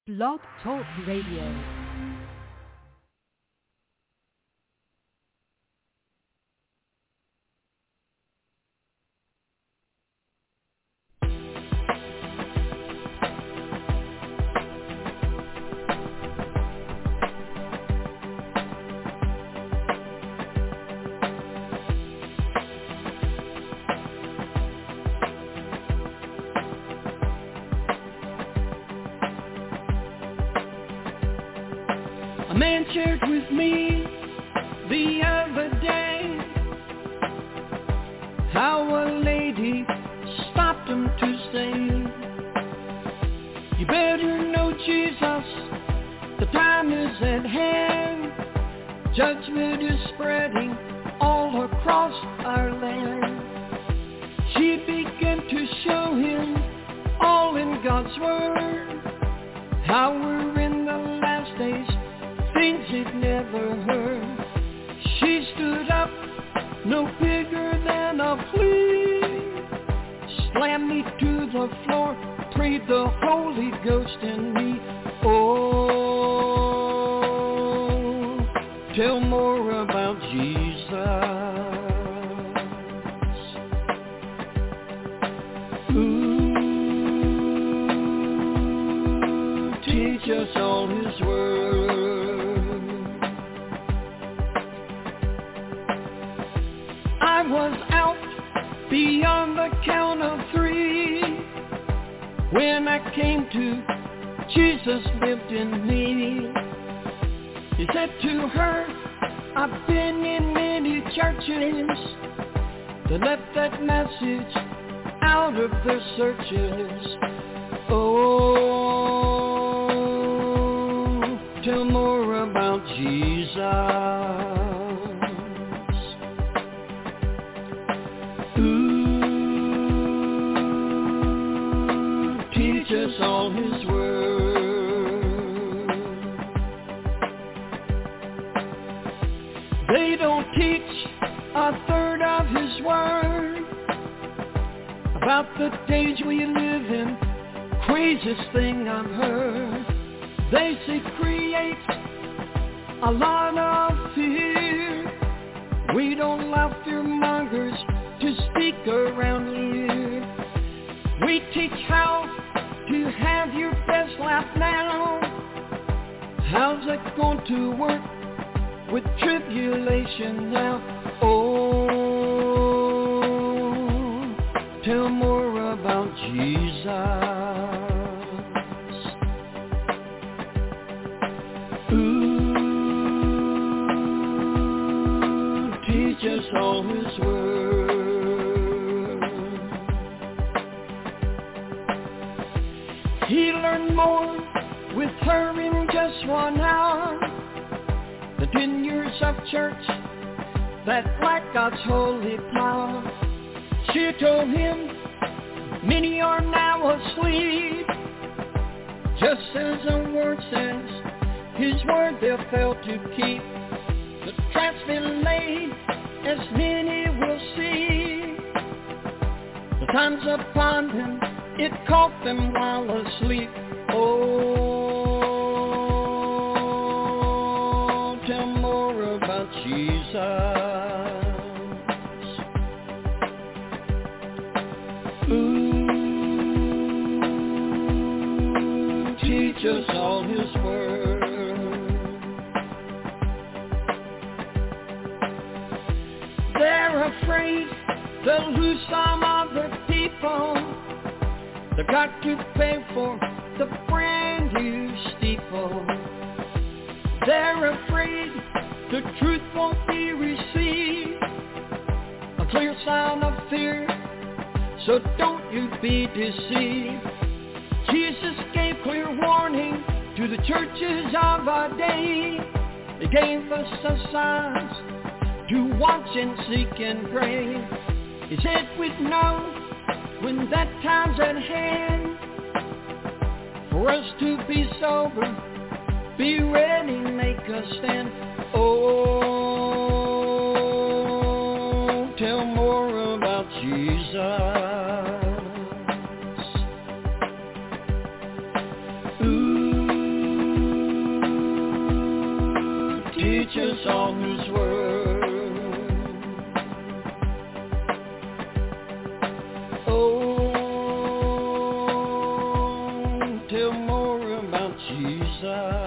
Blog Talk Radio. A man shared with me the other day how a lady stopped him to say, "You better know Jesus, the time is at hand. Judgment is spreading all across our land." She began to show him all in God's Word, how we're in the last days, things he'd never heard. She stood up, no bigger than a flea, slammed me to the floor, prayed the Holy Ghost in me. Oh, tell more about Jesus. Ooh, teach us all His Word. I was out beyond the count of three when I came to Jesus lived in me. He said to her, "I've been in many churches that left that message out of their searches. Oh, tell more about Jesus." Teach us all His Word. They don't teach a third of His Word about the days we live in. Craziest thing I've heard. They say create a lot of fear. We don't allow fear mongers to speak around here. We teach how to have your best laugh now. How's it going to work with tribulation now? Oh, tell more about Jesus. Ooh, teach us all His Word. He learned more with her in just 1 hour than 10 years of church that lacked God's holy power. She told him, "Many are now asleep, just as the word says, His word they'll fail to keep. The trap's been laid, as many will see. The time's upon them, it caught them while asleep. Oh, tell more about Jesus." Ooh, teach us all His Word. They're afraid they'll lose some other people. They've got to pay for the brand new steeple. They're afraid the truth won't be received. A clear sign of fear, so don't you be deceived. Jesus gave clear warning to the churches of our day. He gave us the signs to watch and seek and pray. He said we'd know when that time's at hand, for us to be sober, be ready, make a stand. Oh, tell more about Jesus. Ooh, teach us all His word. Oh, tell more about Jesus.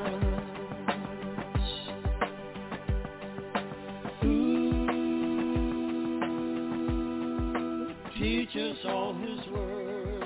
Teach us all His word.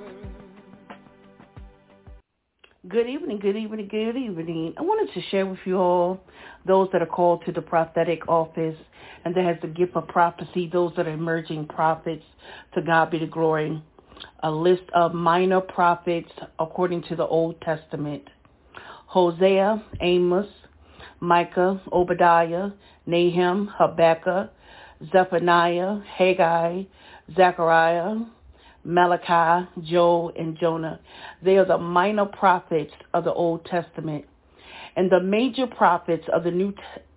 Good evening, good evening, good evening. I wanted to share with you all those that are called to the prophetic office and that has the gift of prophecy, those that are emerging prophets. To God be the glory. A list of minor prophets according to the Old Testament. Hosea, Amos, Micah, Obadiah, Nahum, Habakkuk, Zephaniah, Haggai, Zechariah, Malachi, Joel, and Jonah. They are the minor prophets of the Old Testament. And the major prophets of the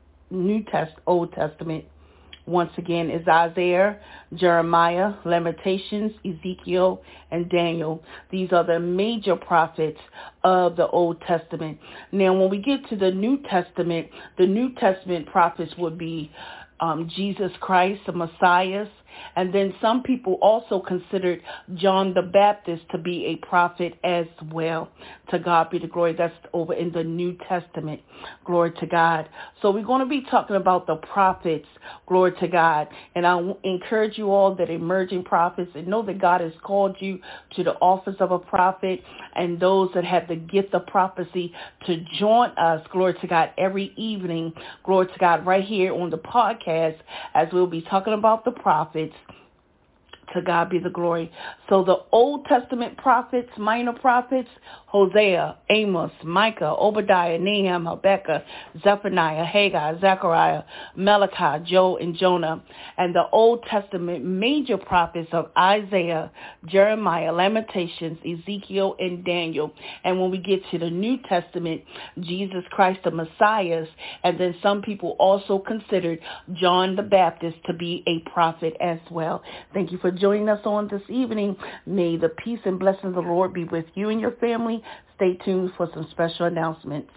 Old Testament, once again, is Isaiah, Jeremiah, Lamentations, Ezekiel, and Daniel. These are the major prophets of the Old Testament. Now, when we get to the New Testament prophets would be Jesus Christ, the Messiah. And then some people also considered John the Baptist to be a prophet as well. To God be the glory. That's over in the New Testament. Glory to God. So we're going to be talking about the prophets. Glory to God. And I encourage you all that emerging prophets and know that God has called you to the office of a prophet, and those that have the gift of prophecy to join us, glory to God, every evening, glory to God, right here on the podcast as we'll be talking about the prophets. To God be the glory. So the Old Testament prophets, minor prophets, Hosea, Amos, Micah, Obadiah, Nahum, Habakkuk, Zephaniah, Haggai, Zechariah, Malachi, Joel, and Jonah. And the Old Testament major prophets of Isaiah, Jeremiah, Lamentations, Ezekiel, and Daniel. And when we get to the New Testament, Jesus Christ, the Messiah. And then some people also considered John the Baptist to be a prophet as well. Thank you for joining us on this evening. May the peace and blessing of the Lord be with you and your family. Stay tuned for some special announcements.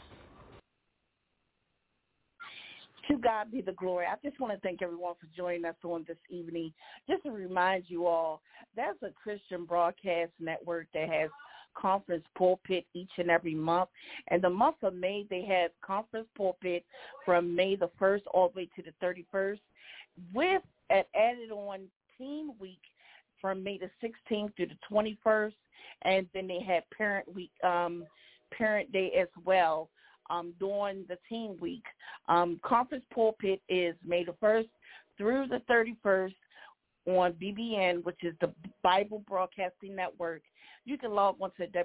To God be the glory. I just want to thank everyone for joining us on this evening. Just to remind you all, there's a Christian broadcast network that has Conference Pulpit each and every month. And the month of May, they have Conference Pulpit from May the 1st all the way to the 31st with an added on Teen Week from May the 16th through the 21st, and then they had Parent Week, Parent Day as well during the Teen Week. Conference Pulpit is May the 1st through the 31st on BBN, which is the Bible Broadcasting Network. You can log on to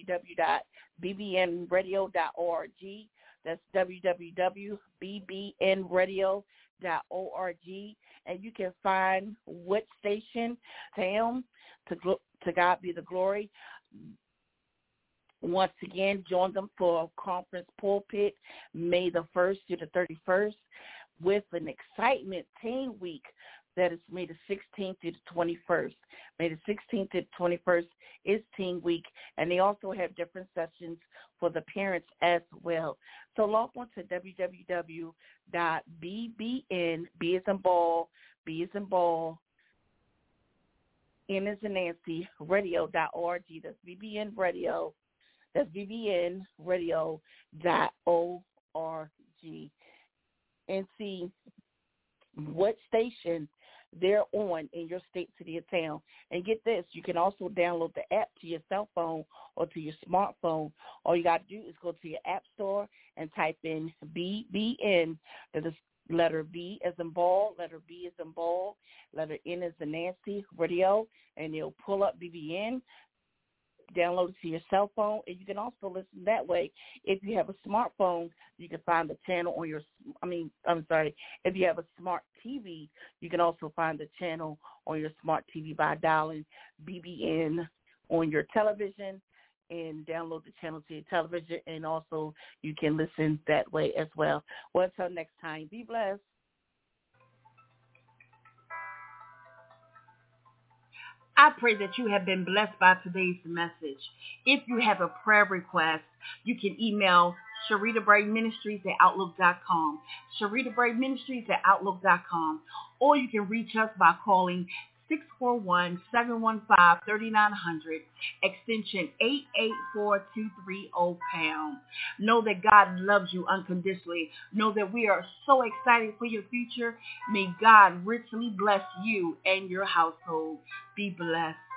www.bbnradio.org. That's www.bbnradio.org. And you can find what station, to God be the glory. Once again, join them for Conference Pulpit May the 1st to the 31st with an excitement Teen Week that is May the 16th to the 21st. May the 16th to the 21st is Teen Week, and they also have different sessions for the parents as well. So log on to www.bbn, B as in ball, B as in ball, N as in Nancy, radio.org. That's BBN Radio. That's bbnradio.org. And see what station they're on in your state, city, or town. And get this, you can also download the app to your cell phone or to your smartphone. All you got to do is go to your app store and type in BBN, that is letter B as in ball, letter B as in ball, letter N as in Nancy, radio, and it'll pull up BBN. Download it to your cell phone, and you can also listen that way. If you have a smartphone, you can find the channel on your, if you have a smart TV, you can also find the channel on your smart TV by dialing BBN on your television and download the channel to your television, and also you can listen that way as well. Well, until next time, be blessed. I pray that you have been blessed by today's message. If you have a prayer request, you can email Sharita Bray Ministries at Outlook.com. Sharita Bray Ministries at Outlook.com. Or you can reach us by calling 641-715-3900, extension 884-230 #. Know that God loves you unconditionally. Know that we are so excited for your future. May God richly bless you and your household. Be blessed.